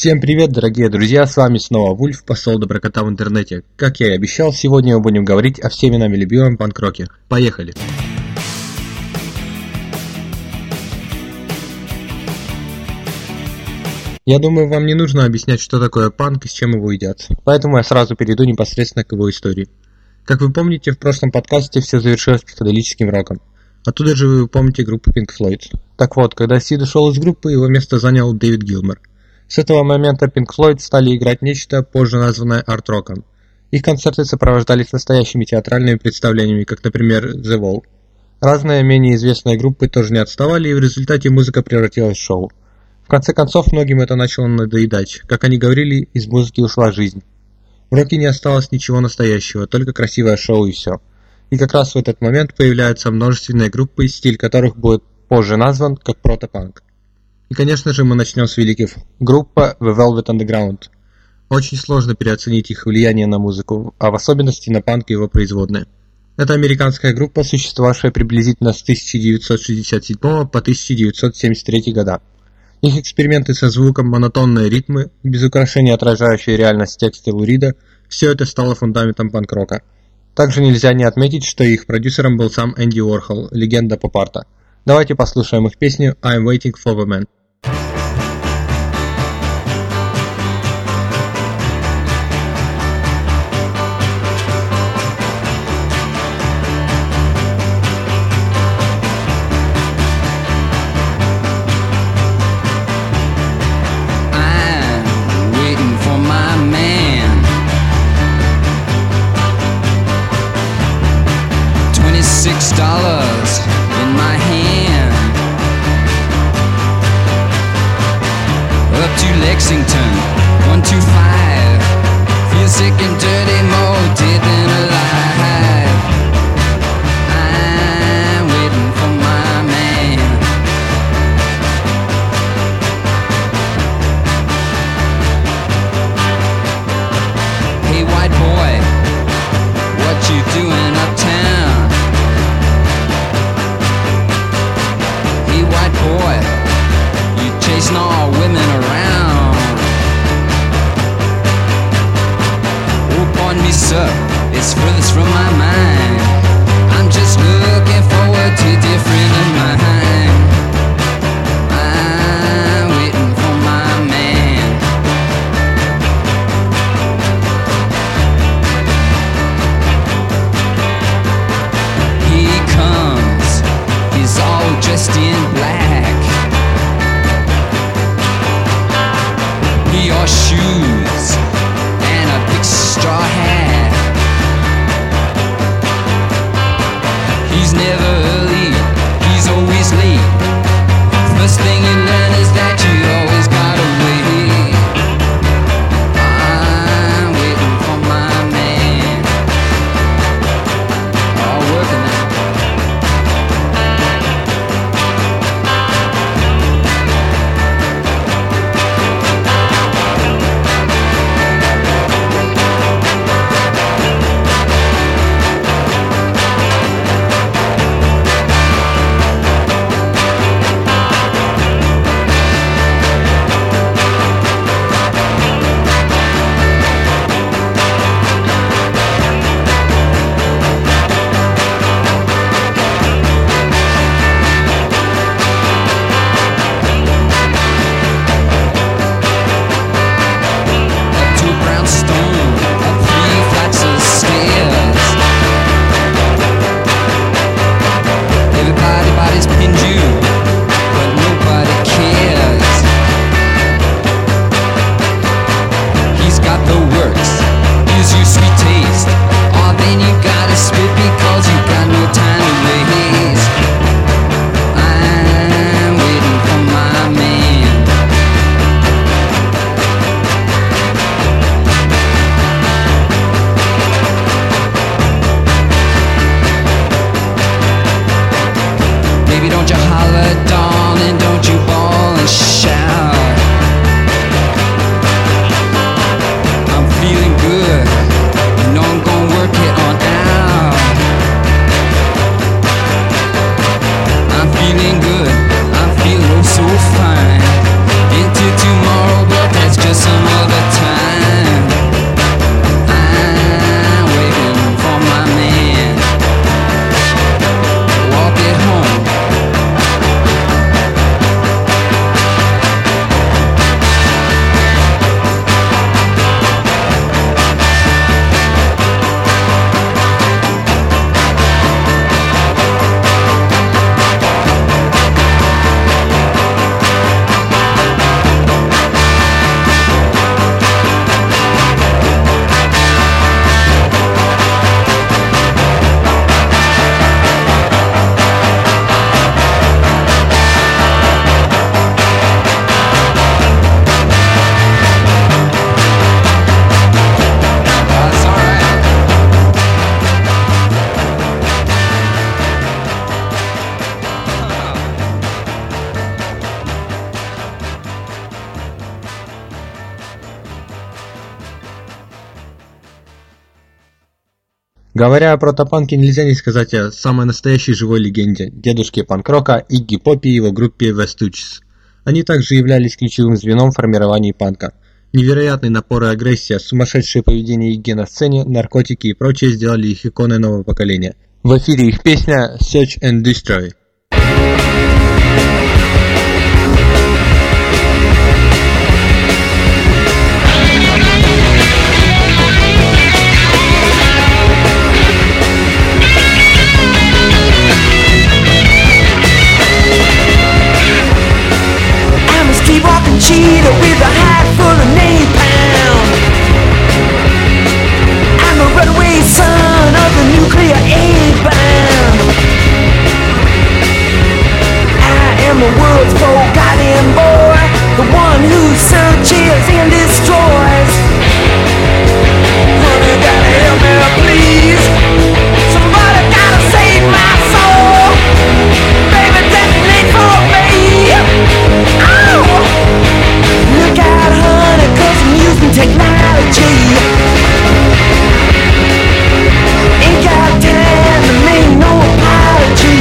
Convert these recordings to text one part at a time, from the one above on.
Всем привет, дорогие друзья, с вами снова Вульф, посол доброкота в интернете. Как я и обещал, сегодня мы будем говорить о всеми нами любимом панк-роке. Поехали! Я думаю, вам не нужно объяснять, что такое панк и с чем его едят, поэтому я сразу перейду непосредственно к его истории. Как вы помните, в прошлом подкасте все завершилось психоделическим роком. Оттуда же вы помните группу Pink Floyd. Так вот, когда Сид ушел из группы, его место занял Дэвид Гилмор. С этого момента Pink Floyd стали играть нечто, позже названное арт-роком. Их концерты сопровождались настоящими театральными представлениями, как, например, The Wall. Разные менее известные группы тоже не отставали, и в результате музыка превратилась в шоу. В конце концов, многим это начало надоедать. Как они говорили, из музыки ушла жизнь. В роке не осталось ничего настоящего, только красивое шоу и все. И как раз в этот момент появляются множественные группы, стиль которых будет позже назван как протопанк. И, конечно же, мы начнем с великих. Группа The Velvet Underground. Очень сложно переоценить их влияние на музыку, а в особенности на панк и его производные. Это американская группа, существовавшая приблизительно с 1967 по 1973 года. Их эксперименты со звуком, монотонные ритмы, без украшений отражающие реальность текста Лу Рида – все это стало фундаментом панк-рока. Также нельзя не отметить, что их продюсером был сам Энди Уорхол, легенда поп-арта. Давайте послушаем их песню «I'm Waiting for the Man». $6 in my hand, up to Lexington, 125. Feel sick and dirty, more dead than alive. I'm waiting for my man. Hey white boy, what you doing uptown? White boy, you chasing all women around. Oh, pardon me, sir, it's furthest from my mind. I'm just looking forward to different in mind. I'm waiting for my man. He comes, he's all dressed in black. He wore shoes and a big straw hat. He's never early, he's always late. First thing you learn is that you always gotta wait. I'm waiting for my man. All working now. Говоря о протопанке, нельзя не сказать о самой настоящей живой легенде, дедушке панк-рока Игги Попе и его группе The Stooges. Они также являлись ключевым звеном в формировании панка. Невероятный напор и агрессия, сумасшедшее поведение Игги на сцене, наркотики и прочее сделали их иконой нового поколения. В эфире их песня Search and Destroy. Walking cheetah with a hat full of napalm. I'm a runaway son of the nuclear egg bomb. I am the world's forgotten boy, the one who searches and destroys. Honey, gotta help me, please. Somebody gotta save my soul. Baby, detonate for me. Look out, honey, 'cause I'm using technology. Ain't got time to make no apology.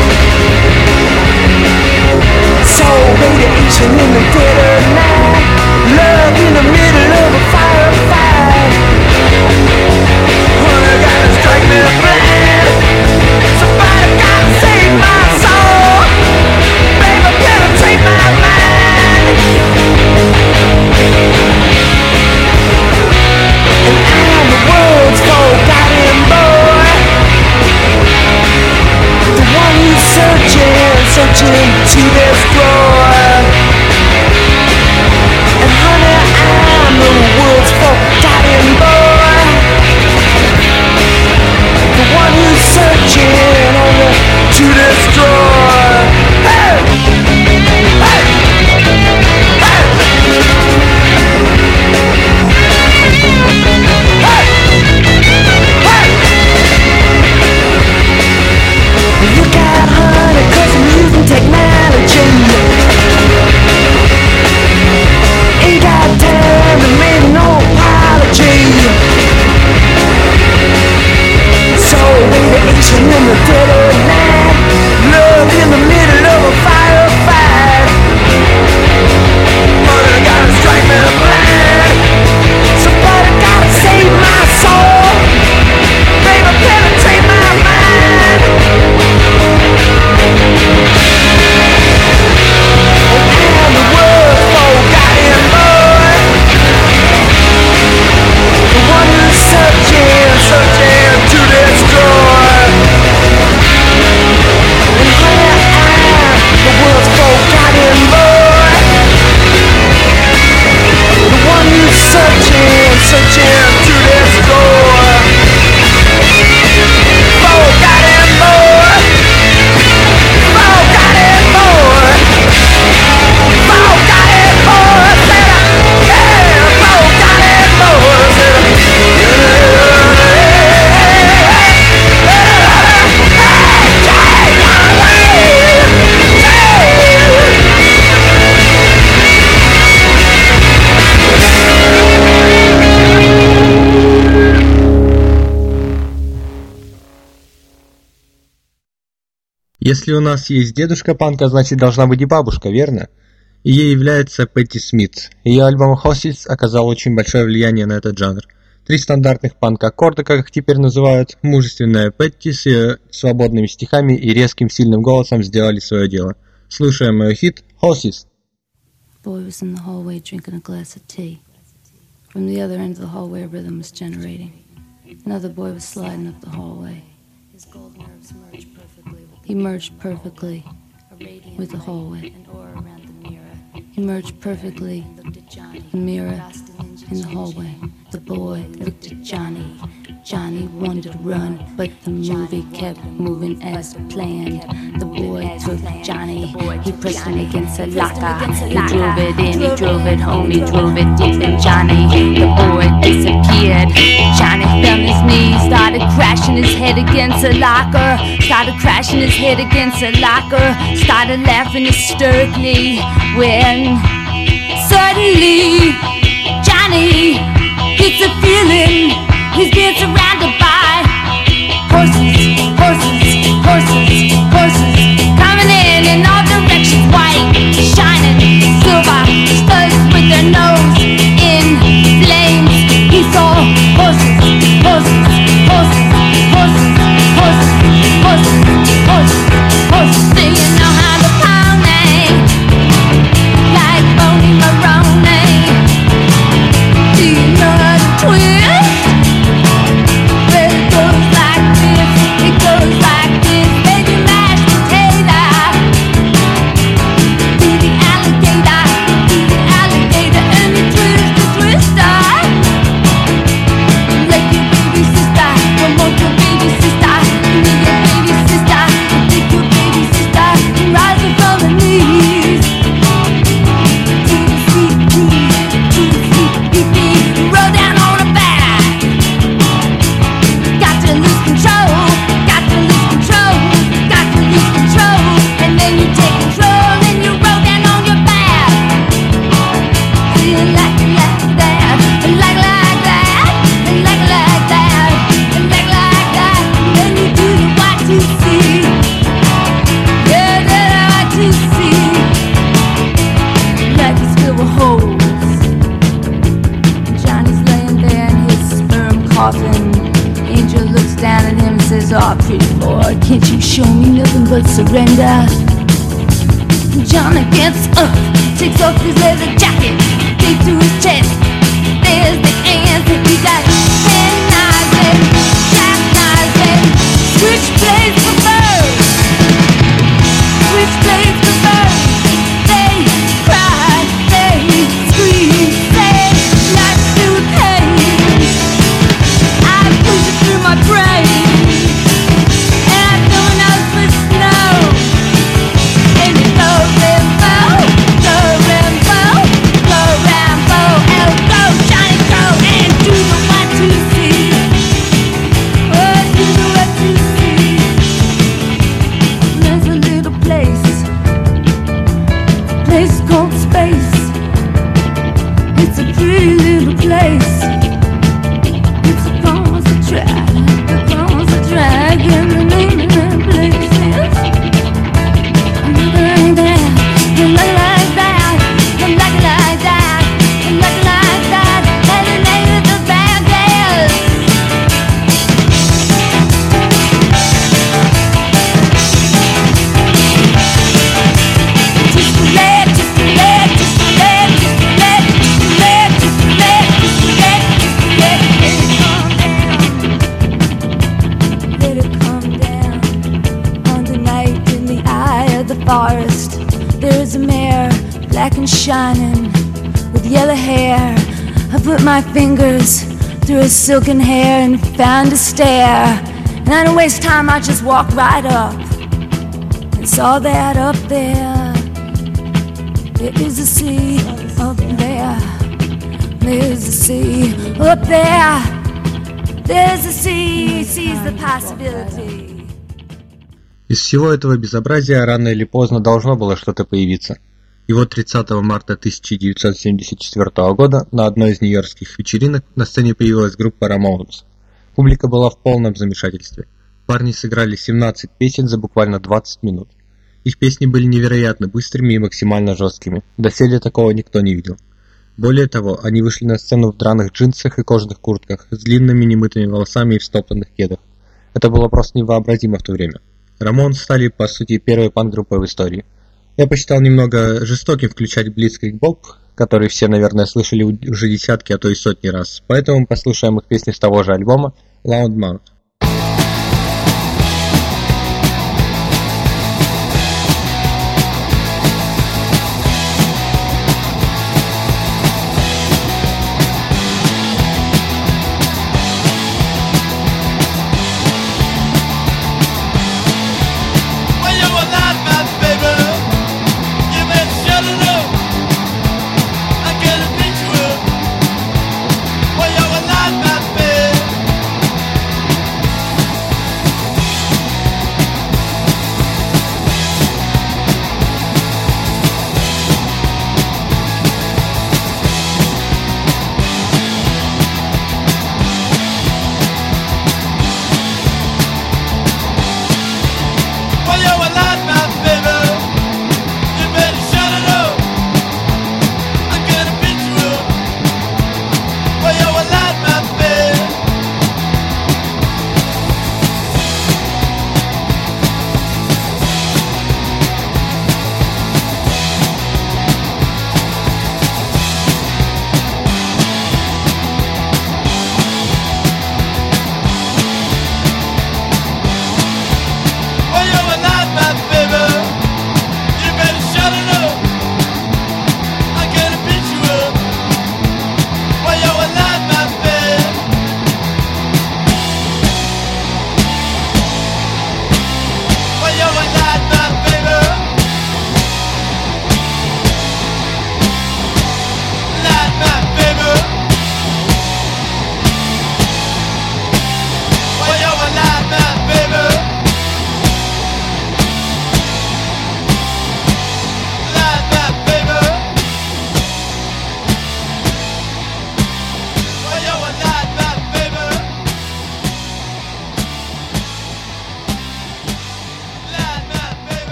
So radiation in the dead of night, love in the middle of a firefight. Honey, gotta strike me blind. Somebody gotta save my soul. Baby, penetrate my mind. And I'm the world's forgotten boy, the one who's searching to destroy. And honey, I'm the world's forgotten boy, the one who's searching only to destroy. Hey! Hey! Look out, honey, 'cause I'm using technology. Ain't got time to make no apology. So radiation in the dead of night, love in the middle of a firefight. Honey, gotta strike me blind. Somebody gotta save my soul. Baby, penetrate my mind. And I'm the world's forgotten boy, the one who's searching to destroy. And honey, I'm the world's forgotten boy, the one who's searching to destroy. Forgotten boy, forgotten boy, forgotten boy, said I, yeah, forgotten boy, said I, Если у нас есть дедушка панка, значит должна быть и бабушка, верно? И ей является Пэтти Смит. Ее альбом «Horses» оказал очень большое влияние на этот жанр. 3 стандартных панк-аккорда, как их теперь называют, мужественная Пэтти с ее свободными стихами и резким сильным голосом сделали свое дело. Слушаем ее хит «Horses». Boy was in the hallway drinking a glass of tea. From the other end of the hallway, a rhythm was generating. Another boy was sliding up the hallway. His gold nerves merged perfectly. He merged perfectly with the hallway. He merged perfectly the mirror in the hallway. The boy looked at Johnny. Johnny wanted to run, but the movie kept moving as planned. The boy took Johnny, he pressed him against a locker. He drove it in, he drove it home, he drove it deep in Johnny. The boy disappeared. Johnny fell on his knees, started crashing his head against a locker. Started crashing his head against a locker. Started laughing hysterically when suddenly Johnny gets a feeling he's being surrounded by Can't you show me nothing but surrender? Johnny gets up, takes off his leather jacket, deep to his chest. There's the answer. He got penknives and jackknives and switchblades for birds. Switchblades for birds. They cry, they scream, they not to pain. I push it through my brain. Shining with yellow hair, I put my fingers through her silken hair and found a stair. And I didn't waste time, I just walked right up and saw that up there. There is a sea up there. There's a sea up there. There's a sea, sees the possibility. Из всего этого безобразия рано или поздно должно было что-то появиться. И вот 30 марта 1974 года на одной из нью-йоркских вечеринок на сцене появилась группа Ramones. Публика была в полном замешательстве. Парни сыграли 17 песен за буквально 20 минут. Их песни были невероятно быстрыми и максимально жесткими. Доселе такого никто не видел. Более того, они вышли на сцену в драных джинсах и кожаных куртках, с длинными немытыми волосами и в стоптанных кедах. Это было просто невообразимо в то время. Ramones стали, по сути, первой панк-группой в истории. Я посчитал немного жестоким включать Blitzkrieg Bop, который все, наверное, слышали уже десятки, а то и сотни раз. Поэтому послушаем их песни с того же альбома Loudmouth.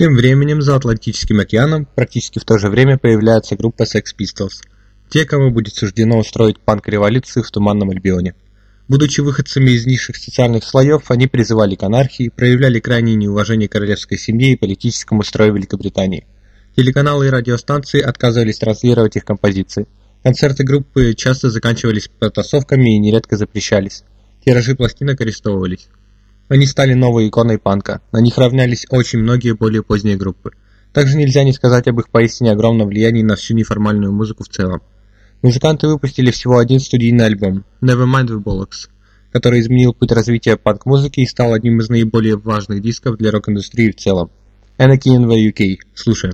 Тем временем за Атлантическим океаном практически в то же время появляется группа Sex Pistols, те, кому будет суждено устроить панк-революцию в Туманном Альбионе. Будучи выходцами из низших социальных слоев, они призывали к анархии, проявляли крайнее неуважение к королевской семье и политическому строю Великобритании. Телеканалы и радиостанции отказывались транслировать их композиции. Концерты группы часто заканчивались потасовками и нередко запрещались. Тиражи пластинок арестовывались. Они стали новой иконой панка, на них равнялись очень многие более поздние группы. Также нельзя не сказать об их поистине огромном влиянии на всю неформальную музыку в целом. Музыканты выпустили всего один студийный альбом «Nevermind the Bollocks», который изменил путь развития панк-музыки и стал одним из наиболее важных дисков для рок-индустрии в целом. Anarchy in the UK. Слушаем.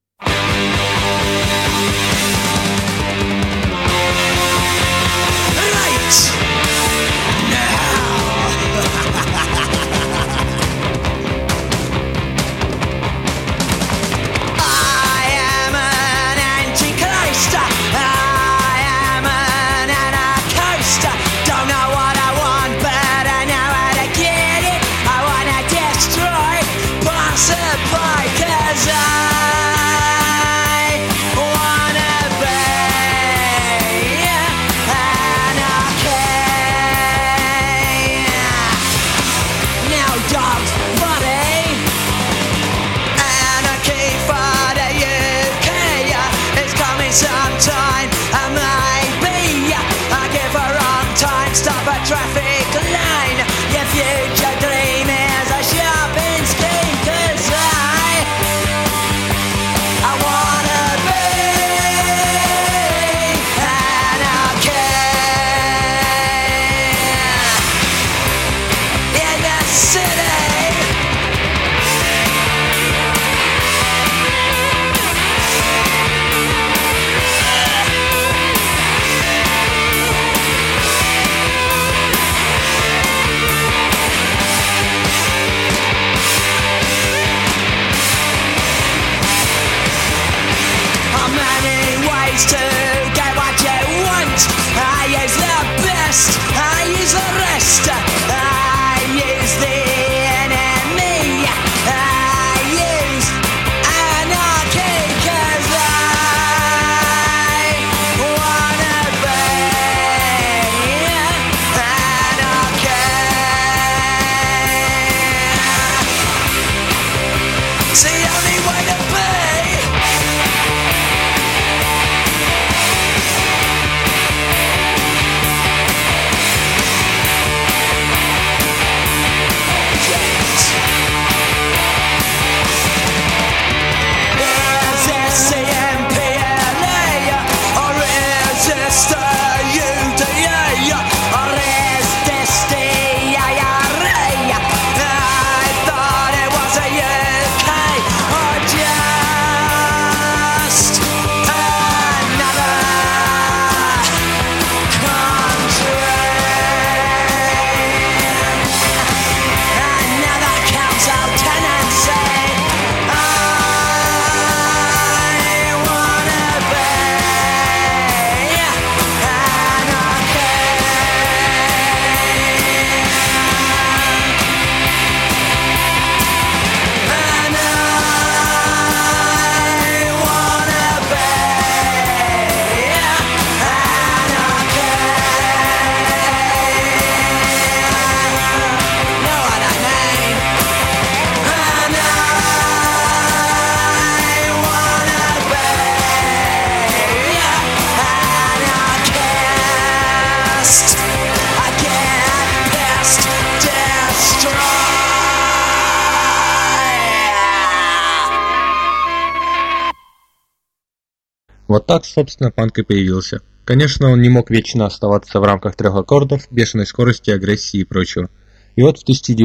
Вот так, собственно, панк и появился. Конечно, он не мог вечно оставаться в рамках 3 аккордов, бешеной скорости, агрессии и прочего. И вот в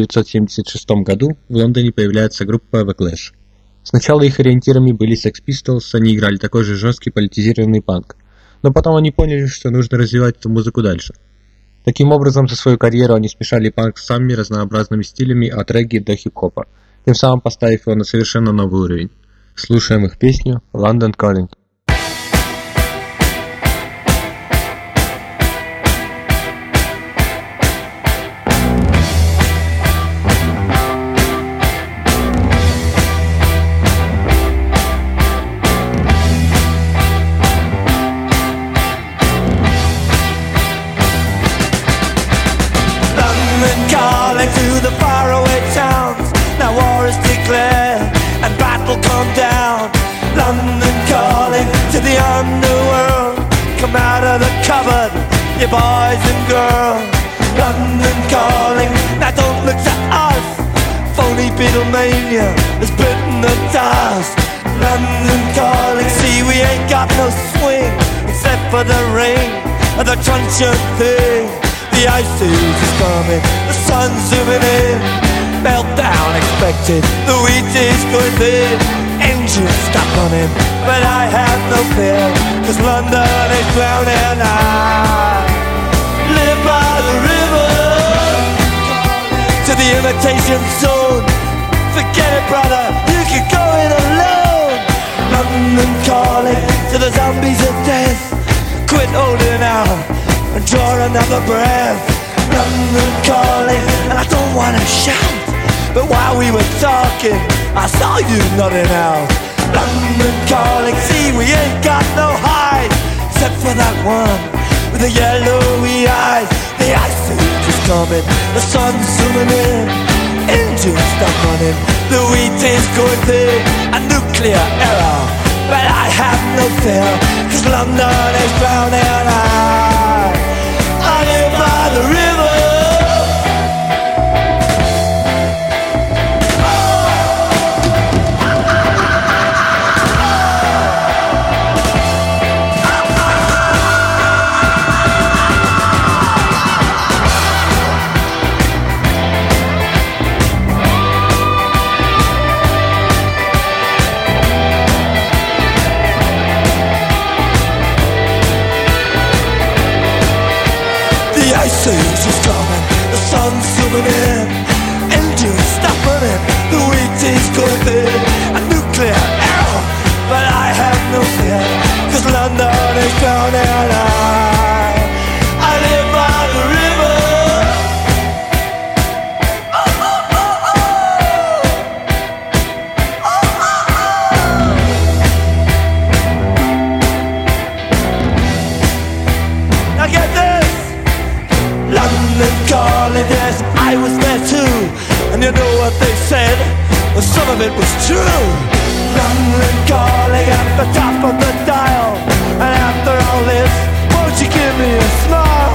1976 году в Лондоне появляется группа The Clash. Сначала их ориентирами были Sex Pistols, они играли такой же жесткий политизированный панк. Но потом они поняли, что нужно развивать эту музыку дальше. Таким образом, за свою карьеру они смешали панк с самыми разнообразными стилями от регги до хип-хопа, тем самым поставив его на совершенно новый уровень. Слушаем их песню «London Calling». the faraway towns. Now war is declared and battle come down. London calling to the underworld. Come out of the cupboard, you boys and girls. London calling, now don't look to us. Phony Beatlemania has bitten the dust. London calling, see we ain't got no swing except for the ring of the truncheon thing. The ice age is coming, the sun's zooming in. Meltdown expected, the wheat is going thin. Engines stop running, but I have no fear, 'cause London is drowning. I live by the river, to the imitation zone. Forget it, brother, you can go it alone. London calling to the zombies of death. Quit holding out and draw another breath. London calling, and I don't wanna shout, but while we were talking, I saw you nodding out. London calling, see we ain't got no hide, except for that one with the yellowy eyes. The ice age is coming, the sun's zooming in. Engines stop running, the wheat is going thin. A nuclear error, but I have no fear, 'cause London is drowning. I live by the river. The ice age is coming, the sun's zooming in. Engines stop running, the wheat is going thin. A nuclear error, but I have no fear, 'cause London is drowning. I live by the river. Now get this! London calling, yes, I was there too. And you know what they said? Well, some of it was true. London calling at the top of the dial. And after all this, won't you give me a smile?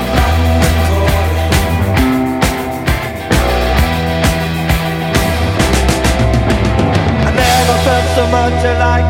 I never felt so much alike.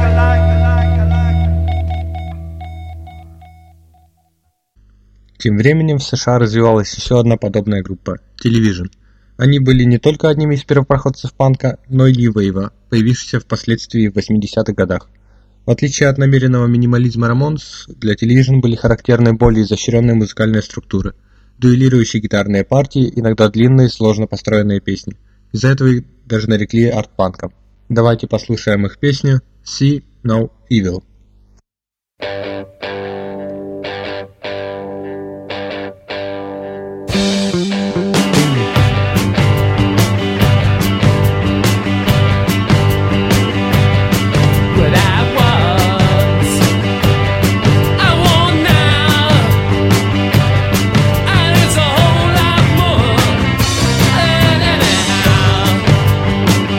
Тем временем в США развивалась еще одна подобная группа – Television. Они были не только одними из первопроходцев панка, но и нью-вейва, появившихся впоследствии в 80-х годах. В отличие от намеренного минимализма Ramones, для Television были характерны более изощренные музыкальные структуры, дуэлирующие гитарные партии, иногда длинные, сложно построенные песни. Из-за этого их даже нарекли арт-панком. Давайте послушаем их песню «See No Evil».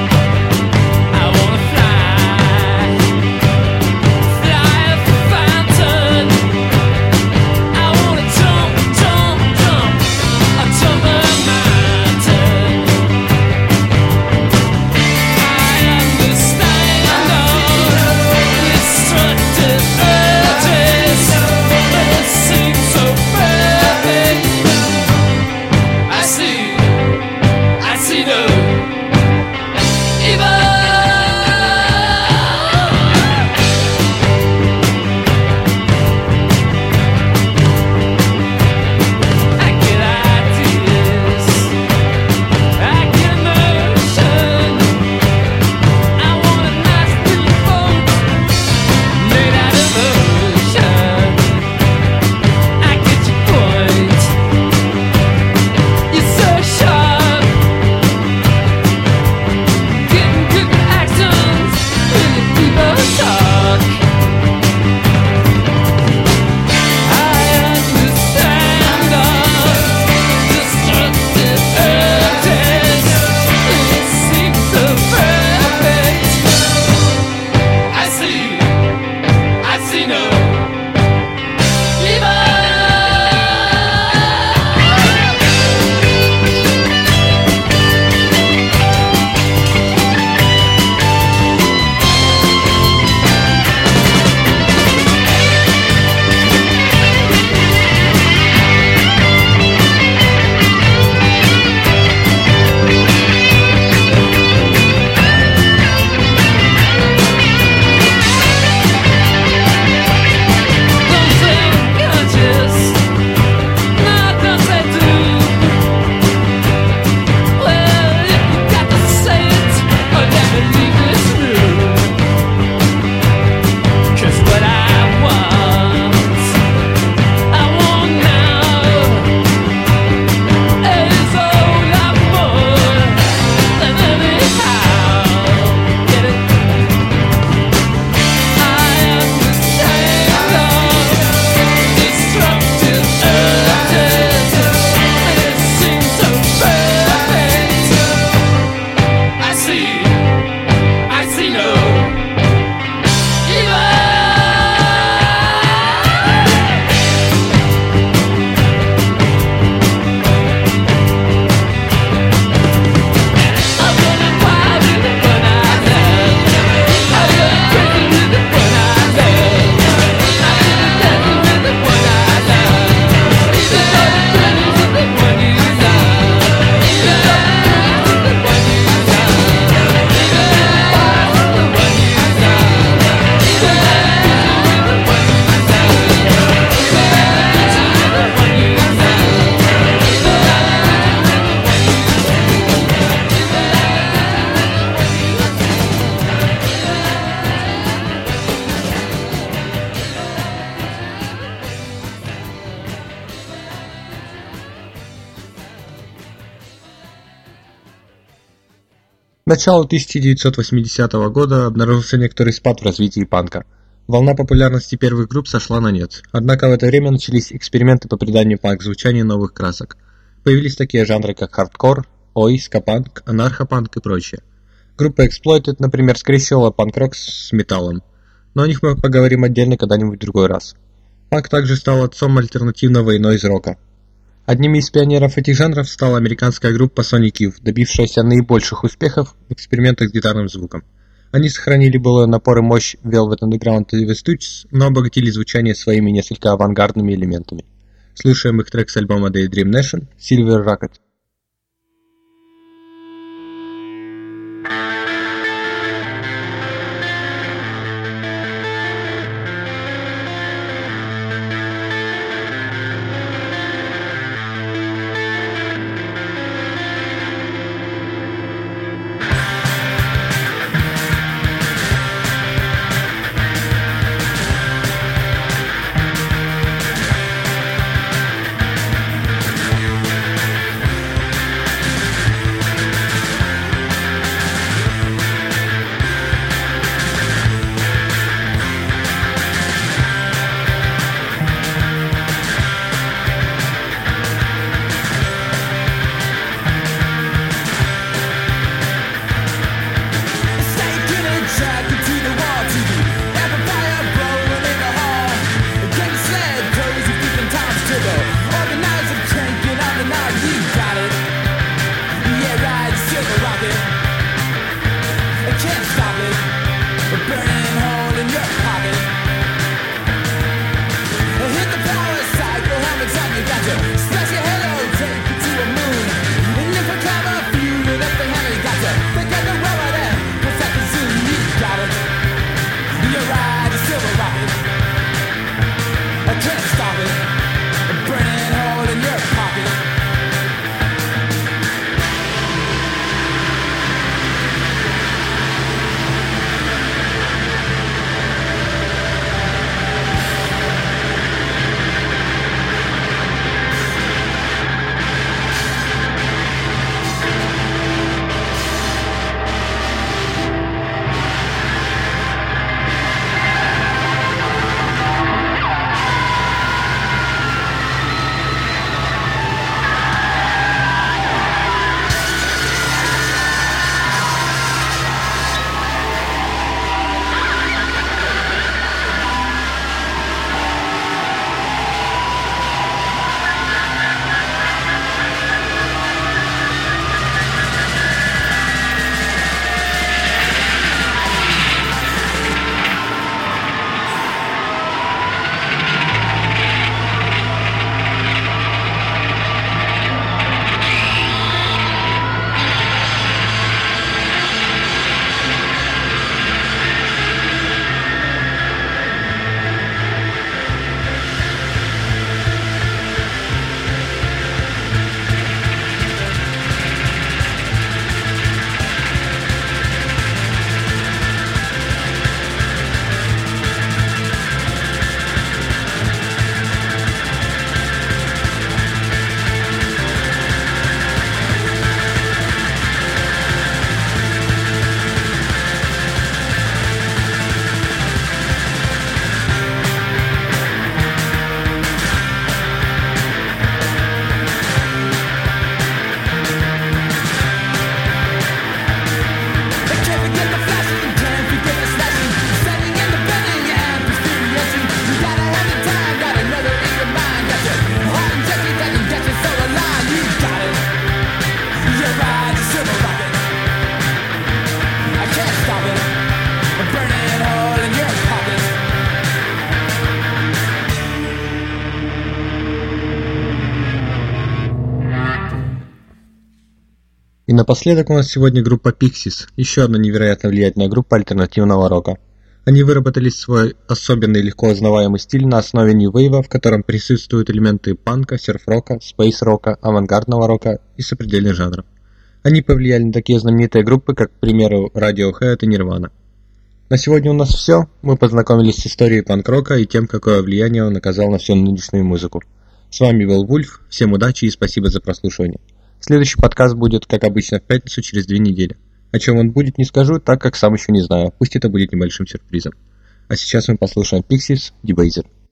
Fly Начало 1980 года обнаружился некоторый спад в развитии панка. Волна популярности первых групп сошла на нет. Однако в это время начались эксперименты по приданию панк-звучанию новых красок. Появились такие жанры, как хардкор, ой, ска-панк, анархопанк и прочее. Группа Exploited, например, скрещивала панк-рок с металлом. Но о них мы поговорим отдельно когда-нибудь в другой раз. Панк также стал отцом альтернативного и нойз-рока. Одними из пионеров этих жанров стала американская группа Sonic Youth, добившаяся наибольших успехов в экспериментах с гитарным звуком. Они сохранили былой напор и мощь Velvet Underground и The Stooges, но обогатили звучание своими несколько авангардными элементами. Слушаем их трек с альбома Daydream Nation Silver Rocket. И напоследок у нас сегодня группа Pixies, еще одна невероятно влиятельная группа альтернативного рока. Они выработали свой особенный легко узнаваемый стиль на основе нью-вейва, в котором присутствуют элементы панка, серф-рока, спейс-рока, авангардного рока и сопредельных жанров. Они повлияли на такие знаменитые группы, как, к примеру, Radiohead и Nirvana. На сегодня у нас все. Мы познакомились с историей панк-рока и тем, какое влияние он оказал на всю нынешнюю музыку. С вами был Вульф, всем удачи и спасибо за прослушивание. Следующий подкаст будет, как обычно, в пятницу через 2 недели. О чем он будет, не скажу, так как сам еще не знаю. Пусть это будет небольшим сюрпризом. А сейчас мы послушаем Pixies, Debaser.